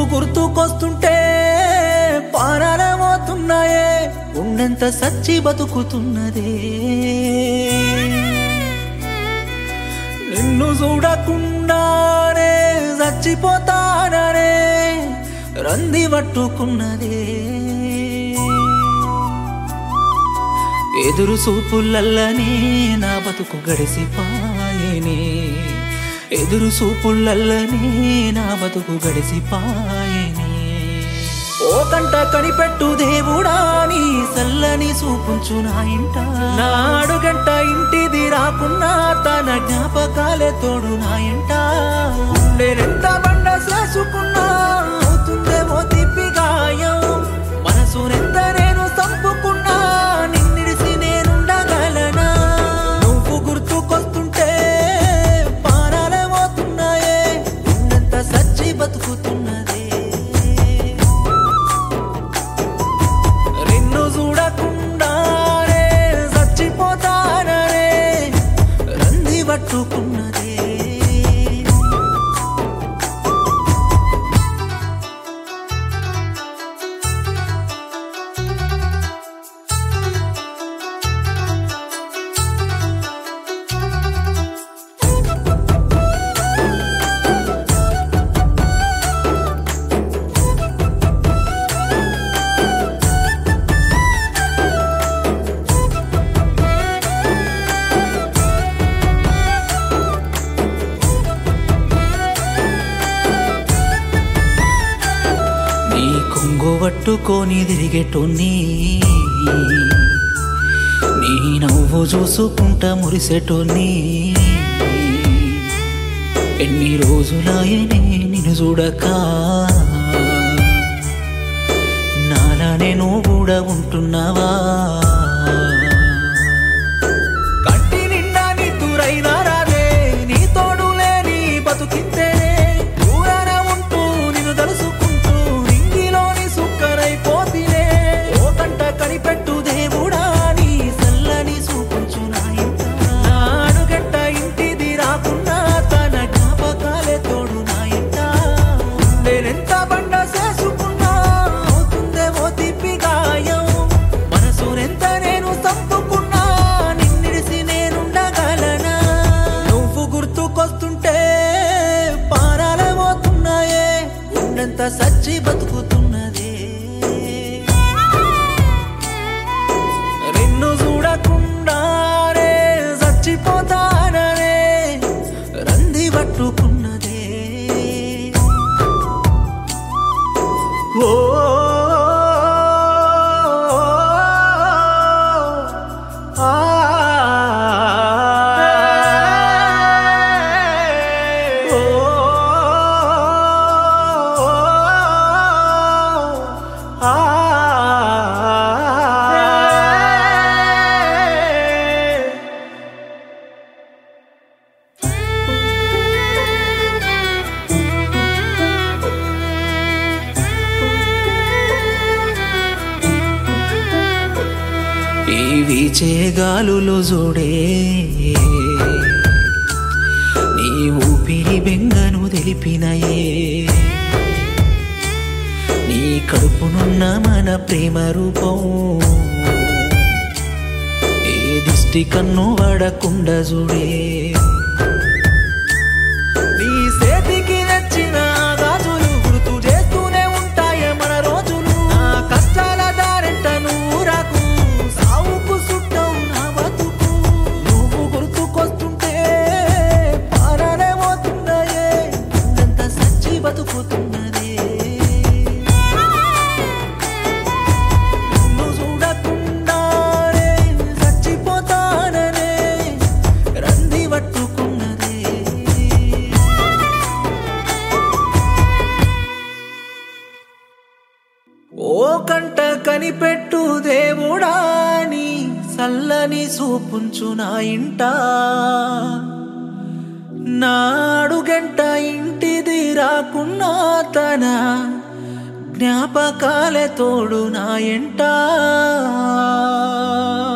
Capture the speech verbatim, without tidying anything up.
నువ్వు గుర్తుకొస్తుంటే పారాలే పోతున్నాయే, గుండెంత సచ్చి బతుకుతున్నదే. నిన్ను చూడకుండానే చచ్చిపోతాననే రంది పట్టుకున్నదే. ఎదురు చూపులల్లనే నా బతుకు గడిసిపాయనే, ఎదురు చూపులల్లనే నా బతుకు గడిసిపాయనే. ఓ కంట కనిపెట్టు దేవుడా నీ సల్లని చూపుంచు నా ఇంట, నా అడుగంట ఇంటిది రాకున్నా తన జ్ఞాపకాలే తోడు నా ఇంట. నేనెంత బండ చేసుకున్నా అవుతుందేమో తిప్పి గాయం, మనసునెంత నేను చంపుకున్నా నిన్నిడిసి నేనుండగలనా. నువ్వు గుర్తుకొస్తుంటే పారాలే పోతున్నాయే, గుండెంత సచ్చి బతుకుతున్నదే. నిన్ను చూడకుండానే చచ్చిపోతాననే రంది పట్టుకున్నదే. కొంగొట్టుకొని తిరిగేటోన్ని, నీ నవ్వు చూసుకుంటా మురిసేటోన్ని. ఎన్ని రోజులాయనే నిన్ను చూడక, నాలానే నువ్వు కూడా ఉంటున్నావా. కంటి నిండా నీ దూరైనా రాదే, నీ తోడు లేని బతుకింతే. దూరాన ఉంటూ నిన్ను తలుసుకుంటూ నింగిలోని సుక్కరైపోతినే. ఓ కంట కనిపెట్టు దేవుడా నీ సల్లని చూపుంచు నా ఇంట, నా అడుగంట ఇంటిది రాకున్నా తన జ్ఞాపకాలే తోడు నా ఇంట. నేనెంత బండ చేసుకున్నా అవుతుందేమో తిప్పి గాయం, మనసునెంత నేను చంపుకున్నా నిన్నిడిసి నేనుండగలనా. నువ్వు గుర్తుకొస్తుంటే పారాలే పోతున్నాయే, గుండెంత సచ్చి బతుకుతున్నదే. నిన్ను చూడకుండానే చచ్చిపోతాననే రంది పట్టుకున్నదే. ఓ ఆ ఈ వీచే గాలులు చూడే, నీ ఊపిరి బెంగను తెలిపినయే. నీ కడుపునున్న మన ప్రేమ రూపం ఏ దిష్టి కన్ను వాడకుండా చూడే. నీ చేతికి నచ్చిన గాజులు గుర్తు చేస్తూనే ఉంటాయే మన రోజులు. నా కష్టాల దారెంట నువ్వు రాకు, సావుకు సుట్టం నా బతుకు. నువ్వు గుర్తుకొస్తుంటే పారాలే పోతున్నాయే, గుండెంత సచ్చి బతుకుతున్నదే. నిన్ను చూడకుండానే చచ్చిపోతాననే రంది పట్టుకున్నదే. ఓ కంట కనిపెట్టు దేవుడా నీ సల్లని చూపుంచు నా ఇంట, నా అడుగంట ఇంటిది రాకున్నా తన జ్ఞాపకాలే తోడు నా ఎంట.